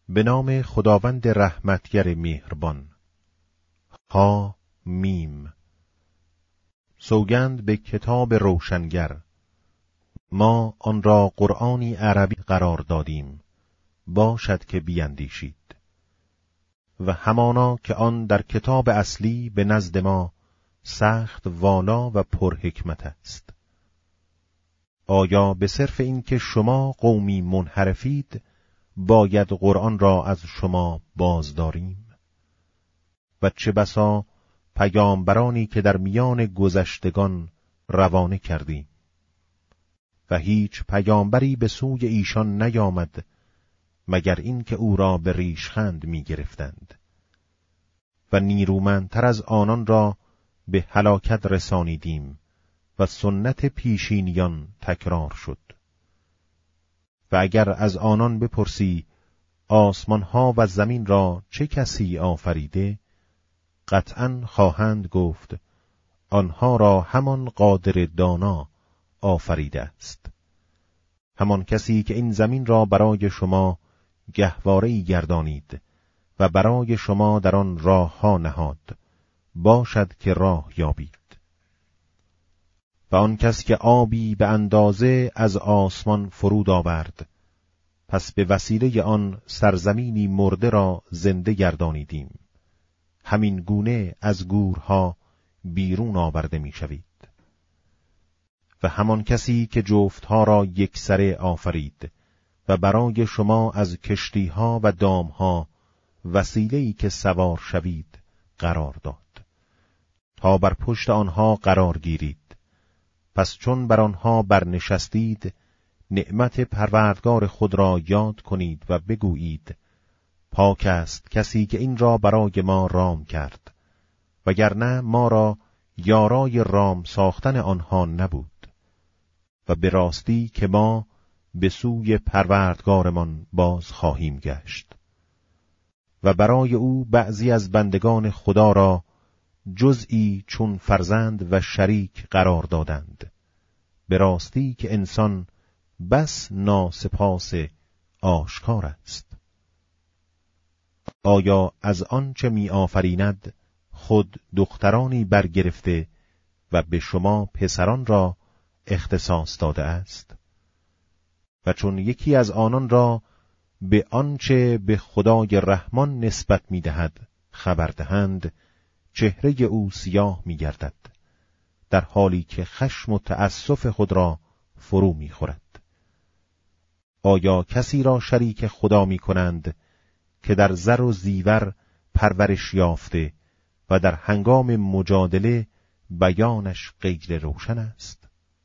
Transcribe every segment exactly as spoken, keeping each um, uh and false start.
به نام خداوند رحمتگر مهربان. ها میم. سوگند به کتاب روشنگر، ما آن را قرآنی عربی قرار دادیم، باشد که بیندیشید. و همانا که آن در کتاب اصلی به نزد ما سخت والا و پرحکمت است. آیا به صرف این که شما قومی منحرفید باید قرآن را از شما بازداریم؟ و چه بسا پیامبرانی که در میان گذشتگان روانه کردیم و هیچ پیامبری به سوی ایشان نیامد مگر این که او را به ریشخند می گرفتند و نیرومندتر از آنان را به هلاکت رسانیدیم و سنت پیشینیان تکرار شد. و اگر از آنان بپرسی آسمانها و زمین را چه کسی آفریده، قطعاً خواهند گفت آنها را همان قادر دانا آفریده است، همان کسی که این زمین را برای شما گهواره‌ای گردانید و برای شما در آن راه ها نهاد، باشد که راه یابید. و آن کس که آبی به اندازه از آسمان فرود آورد، پس به وسیله آن سرزمینی مرده را زنده گردانیدیم، همین گونه از گورها بیرون آورده می شوید. و همان کسی که جفتها را یکسره آفرید و برای شما از کشتیها و دامها وسیله‌ای که سوار شوید قرار داد، تا بر پشت آنها قرار گیرید. پس چون بر آنها برنشستید، نعمت پروردگار خود را یاد کنید و بگویید پاک است کسی که این را برای ما رام کرد، وگرنه ما را یارای رام ساختن آنها نبود. و به راستی که ما به سوی پروردگارمان باز خواهیم گشت. و برای او بعضی از بندگان خدا را جزئی چون فرزند و شریک قرار دادند، به راستی که انسان بس ناسپاس آشکار است. آیا از آن چه می آفریند خود دخترانی برگرفته و به شما پسران را اختصاص داده است؟ و چون یکی از آنان را به آنچه به خدای رحمان نسبت می دهد خبر دهند، چهره او سیاه می گردد، در حالی که خشم و تأسف خود را فرو می خورد. آیا کسی را شریک خدا می کنند که در زر و زیور پرورش یافته و در هنگام مجادله بیانش غیر روشن است؟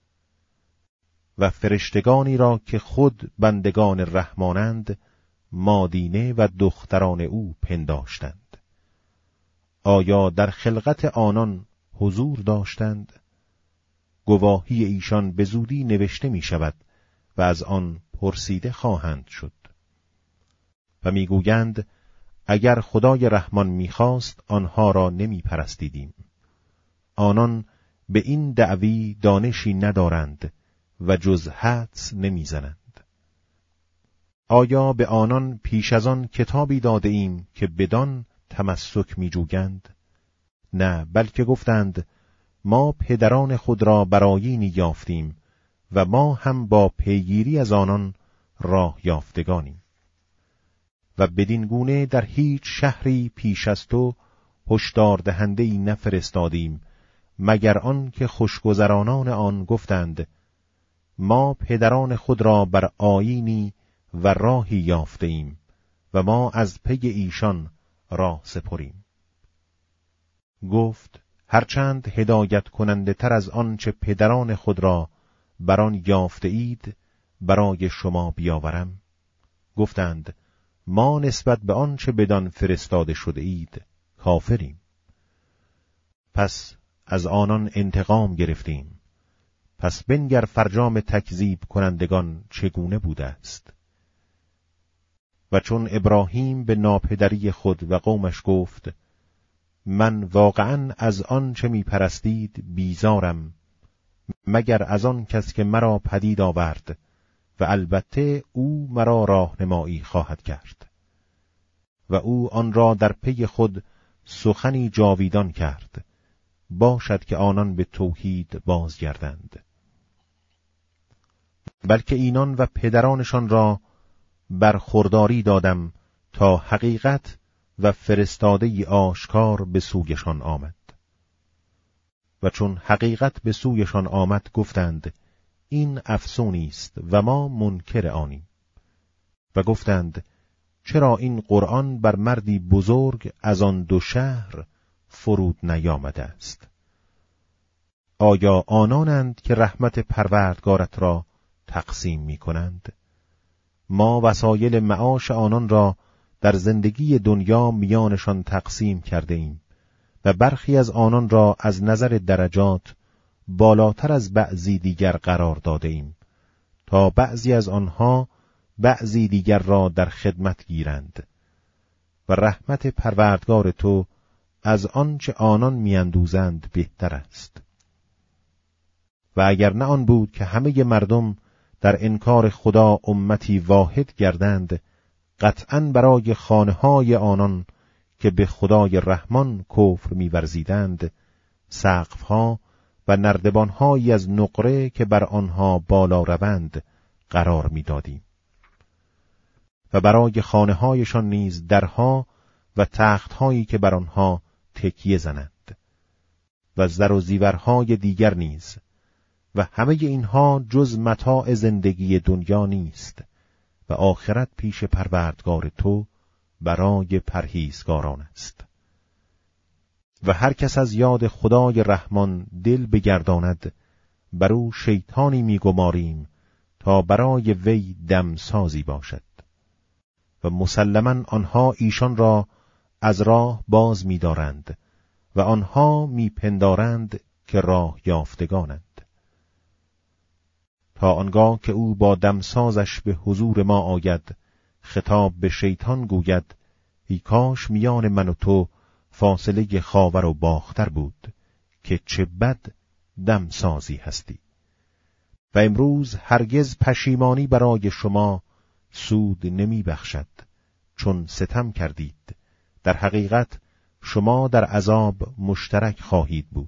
و فرشتگانی را که خود بندگان رحمانند مادینه و دختران او پنداشتند، آیا در خلقت آنان حضور داشتند؟ گواهی ایشان به زودی نوشته می شود و از آن پرسیده خواهند شد. و می گویند اگر خدای رحمان می خواست آنها را نمی پرستیدیم. آنان به این دعوی دانشی ندارند و جز حدس نمی زنند. آیا به آنان پیش از آن کتابی داده ایم که بدان تمسک می جوگند؟ نه، بلکه گفتند ما پدران خود را بر آیینی یافتیم و ما هم با پیگیری از آنان راه یافتگانیم. و بدین گونه در هیچ شهری پیش از تو هشدار دهنده‌ای نفرستادیم مگر آن که خوشگذرانان آن گفتند ما پدران خود را بر آیینی و راهی یافته ایم و ما از پی ایشان راه سپریم. گفت هرچند هدایت کننده تر از آن چه پدران خود را بر آن یافته اید برای شما بیاورم. گفتند ما نسبت به آن چه بدان فرستاده شده اید کافریم. پس از آنان انتقام گرفتیم. پس بنگر فرجام تکذیب کنندگان چگونه بوده است. و چون ابراهیم به ناپدری خود و قومش گفت من واقعاً از آن چه می پرستید بیزارم مگر از آن کس که مرا پدید آورد و البته او مرا راهنمایی خواهد کرد. و او آن را در پی خود سخنی جاویدان کرد، باشد که آنان به توحید بازگردند. بلکه اینان و پدرانشان را برخورداری دادم تا حقیقت و فرستاده ای آشکار به سویشان آمد. و چون حقیقت به سویشان آمد گفتند این افسونی است و ما منکر آنیم. و گفتند چرا این قرآن بر مردی بزرگ از آن دو شهر فرود نیامده است؟ آیا آنانند که رحمت پروردگارت را تقسیم می کنند؟ ما وسایل معاش آنان را در زندگی دنیا میانشان تقسیم کرده ایم و برخی از آنان را از نظر درجات بالاتر از بعضی دیگر قرار داده ایم تا بعضی از آنها بعضی دیگر را در خدمت گیرند و رحمت پروردگار تو از آنچه آنان میاندوزند بهتر است. و اگر نه آن بود که همه مردم در انکار خدا امتی واحد گردند، قطعاً برای خانه‌های آنان که به خدای رحمان کفر می‌ورزیدند سقف‌ها و نردبان‌هایی از نقره که بر آنها بالا روند قرار می‌دادیم و برای خانه‌هایشان نیز درها و تخت‌هایی که بر آنها تکیه زنند و زر و زیورهای دیگر نیز، و همه اینها جز متاع زندگی دنیا نیست و آخرت پیش پروردگار تو برای پرهیزگاران است. و هر کس از یاد خدای رحمان دل بگرداند بر او شیطانی میگماریم تا برای وی دمسازی باشد و مسلماً آنها ایشان را از راه باز می‌دارند و آنها میپندارند که راه یافتگانند، تا آنگاه که او با دمسازش به حضور ما آید خطاب به شیطان گوید ای کاش میان من و تو فاصله خاور و باختر بود که چه بد دمسازی هستی. و امروز هرگز پشیمانی برای شما سود نمی بخشد چون ستم کردید، در حقیقت شما در عذاب مشترک خواهید بود.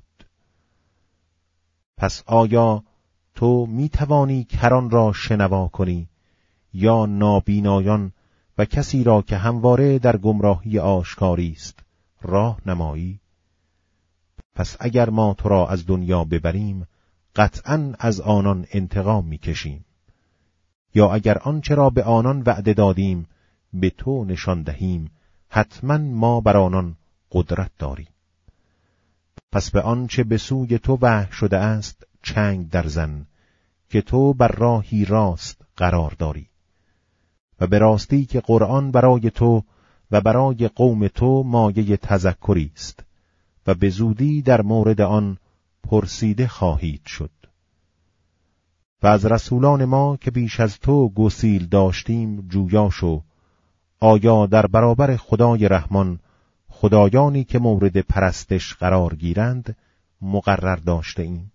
پس آیا تو می توانی کران را شنوا کنی یا نابینایان و کسی را که همواره در گمراهی آشکاری است راه نمایی؟ پس اگر ما تو را از دنیا ببریم قطعاً از آنان انتقام می کشیم، یا اگر آنچه را به آنان وعده دادیم به تو نشان دهیم حتماً ما بر آنان قدرت داریم. پس به آنچه به سوی تو وحی شده است چنگ در زن که تو بر راهی راست قرار داری و به راستی که قرآن برای تو و برای قوم تو مایه تذکری است و به زودی در مورد آن پرسیده خواهید شد. و از رسولان ما که بیش از تو گسیل داشتیم جویا شو، آیا در برابر خدای رحمان خدایانی که مورد پرستش قرار گیرند مقرر داشته ایم؟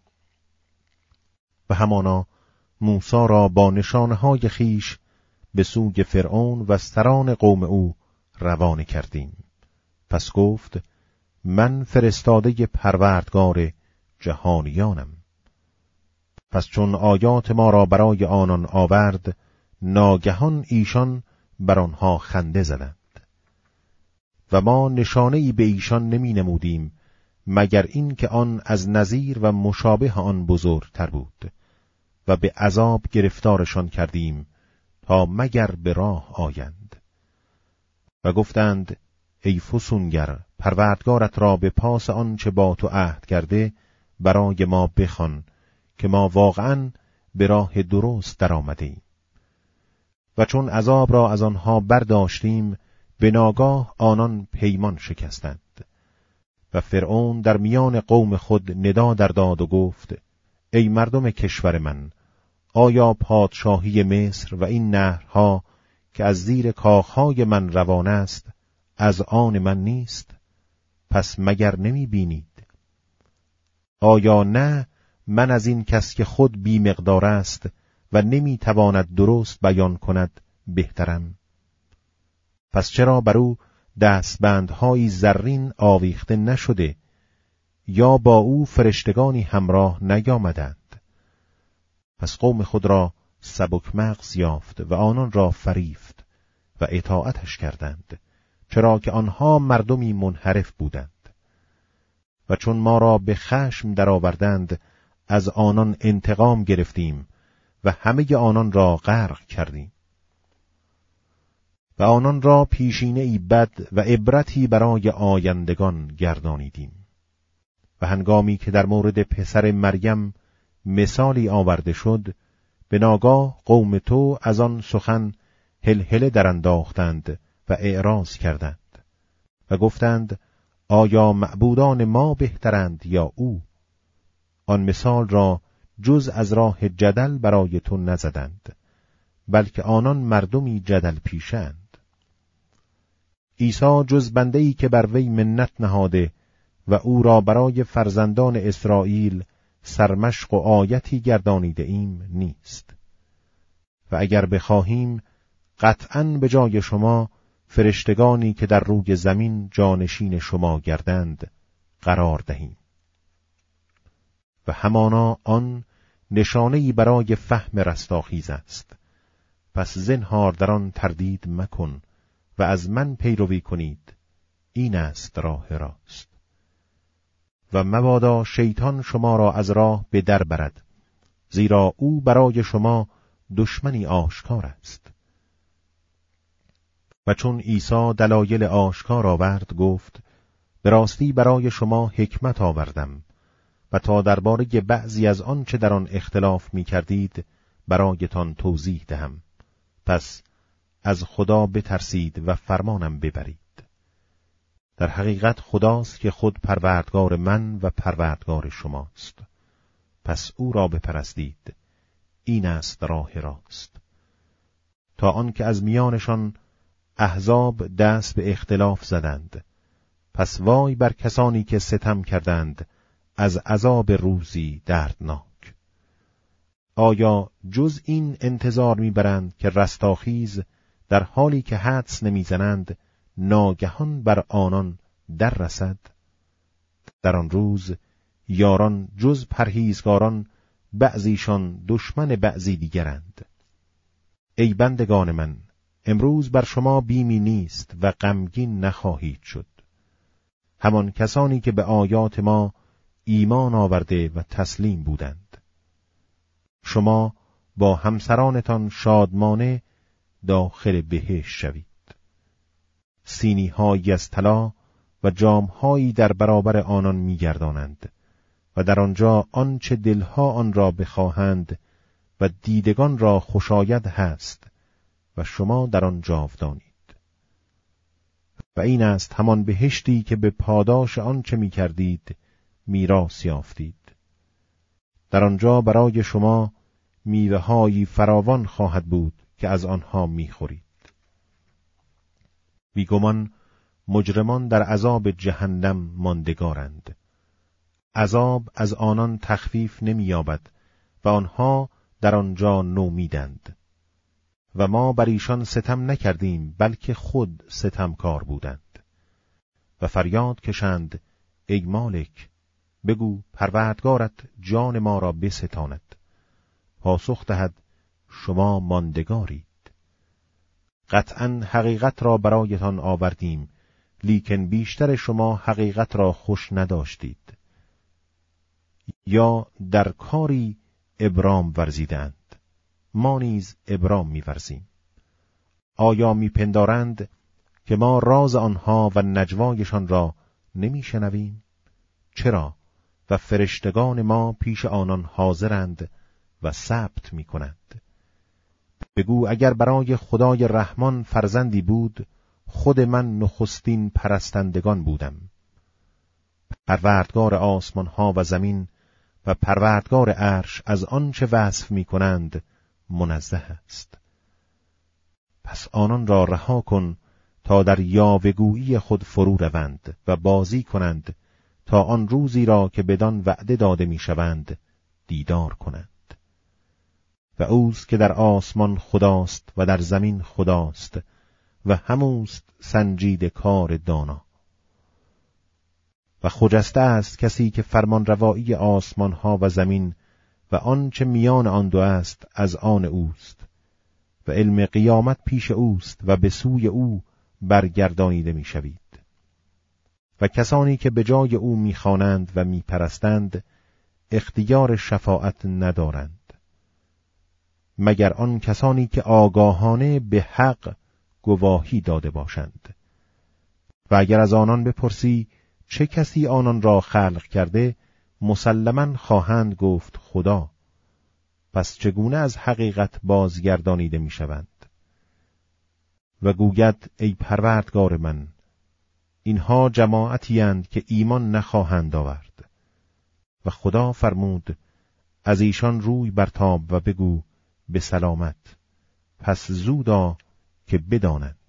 و همانا موسی را با نشانهای خیش به سوی فرعون و سران قوم او روانه کردیم. پس گفت من فرستاده پروردگار جهانیانم. پس چون آیات ما را برای آنان آورد ناگهان ایشان بر آنها خنده زدند و ما نشانه‌ای به ایشان نمی نمودیم مگر این که آن از نظیر و مشابه آن بزرگتر بود و به عذاب گرفتارشان کردیم تا مگر به راه آیند. و گفتند ای فسونگر پروردگارت را به پاس آن چه با تو عهد کرده برای ما بخوان که ما واقعاً به راه درست در آمده ایم. و چون عذاب را از آنها برداشتیم به ناگاه آنان پیمان شکستند و فرعون در میان قوم خود ندا در داد و گفت ای مردم کشور من، آیا پادشاهی مصر و این نهرها که از زیر کاخهای من روان است از آن من نیست؟ پس مگر نمی بینید؟ آیا نه من از این کس که خود بی مقدار است و نمی تواند درست بیان کند بهترم؟ پس چرا بر او دستبندهایی زرین آویخته نشده، یا با او فرشتگانی همراه نیامدند؟ پس قوم خود را سبک مغز یافت و آنان را فریفت و اطاعتش کردند، چرا که آنها مردمی منحرف بودند. و چون ما را به خشم درآوردند، از آنان انتقام گرفتیم و همه آنان را غرق کردیم. و آنان را پیشینه‌ای بد و عبرتی برای آیندگان گردانیدیم. و هنگامی که در مورد پسر مریم مثالی آورده شد، به ناگاه قوم تو از آن سخن هلهله درانداختند و اعراض کردند و گفتند آیا معبودان ما بهترند یا او؟ آن مثال را جز از راه جدل برای تو نزدند، بلکه آنان مردمی جدل پیشند. عیسی جز بنده‌ای که بر وی منت نهاده و او را برای فرزندان اسرائیل سرمشق و آیتی گردانیده ایم نیست. و اگر بخواهیم قطعاً به جای شما فرشتگانی که در روی زمین جانشین شما گردند قرار دهیم. و همانا آن نشانه‌ای برای فهم رستاخیز است. پس زنهار در آن تردید مکن و از من پیروی کنید، این است راه راست. و مبادا شیطان شما را از راه به در برد، زیرا او برای شما دشمنی آشکار است. و چون عیسی دلایل آشکار آورد، گفت به راستی برای شما حکمت آوردم و تا درباره بعضی از آن چه در آن اختلاف می کردید برایتان توضیح دهم. پس از خدا بترسید و فرمانم ببرید. در حقیقت خداست که خود پروردگار من و پروردگار شماست. پس او را بپرستید، این است راه راست. تا آنکه از میانشان احزاب دست به اختلاف زدند، پس وای بر کسانی که ستم کردند از عذاب روزی دردناک. آیا جز این انتظار میبرند که رستاخیز در حالی که حدس نمیزنند ناگهان بر آنان در رسد؟ در آن روز یاران جز پرهیزگاران بعضیشان دشمن بعضی دیگرند. ای بندگان من، امروز بر شما بیمی نیست و غمگین نخواهید شد. همان کسانی که به آیات ما ایمان آورده و تسلیم بودند. شما با همسرانتان شادمانه داخل بهشت شوید. سینی هایی از طلا و جام هایی در برابر آنان می‌گردانند و در آنجا آنچه دلها آن را بخواهند و دیدگان را خوشایند هست و شما در آن جاودانید. و این است همان بهشتی که به پاداش آنچه می‌کردید میراث یافتید. در آنجا برای شما میوه‌هایی فراوان خواهد بود که از آنها می‌خورید. بیگمان مجرمان در عذاب جهنم ماندگارند. عذاب از آنان تخفیف نمی‌یابد و آنها در آنجا نومیدند. و ما بر ایشان ستم نکردیم، بلکه خود ستمکار بودند. و فریاد کشند ای مالک، بگو پروردگارت جان ما را بستاند. پاسخ دهد شما ماندگارید. قطعاً حقیقت را برایتان آوردیم، لیکن بیشتر شما حقیقت را خوش نداشتید. یا در کاری ابرام ورزیدند، ما نیز ابرام می‌ورزیم. آیا می‌پندارند که ما راز آنها و نجوایشان را نمی‌شنویم؟ چرا؟ و فرشتگان ما پیش آنان حاضرند و ثبت می‌کنند. بگو اگر برای خدای رحمان فرزندی بود، خود من نخستین پرستندگان بودم. پروردگار آسمان ها و زمین و پروردگار عرش از آنچه وصف می کنند منزه است. پس آنان را رها کن تا در یاوه‌گویی خود فرو روند و بازی کنند تا آن روزی را که بدان وعده داده می شوند دیدار کنند. و اوست که در آسمان خداست و در زمین خداست و هموست سنجید کار دانا. و خجسته است کسی که فرمان روایی آسمان ها و زمین و آنچه میان آن دو است از آن اوست و علم قیامت پیش اوست و به سوی او برگردانیده میشوید. و کسانی که به جای او میخوانند و میپرستند اختیار شفاعت ندارند مگر آن کسانی که آگاهانه به حق گواهی داده باشند. و اگر از آنان بپرسی چه کسی آنان را خلق کرده، مسلماً خواهند گفت خدا. پس چگونه از حقیقت بازگردانیده میشوند؟ و گوید ای پروردگار من، اینها جماعتی اند که ایمان نخواهند آورد. و خدا فرمود از ایشان روی برتاب و بگو به سلامت، پس زودا که بدانند.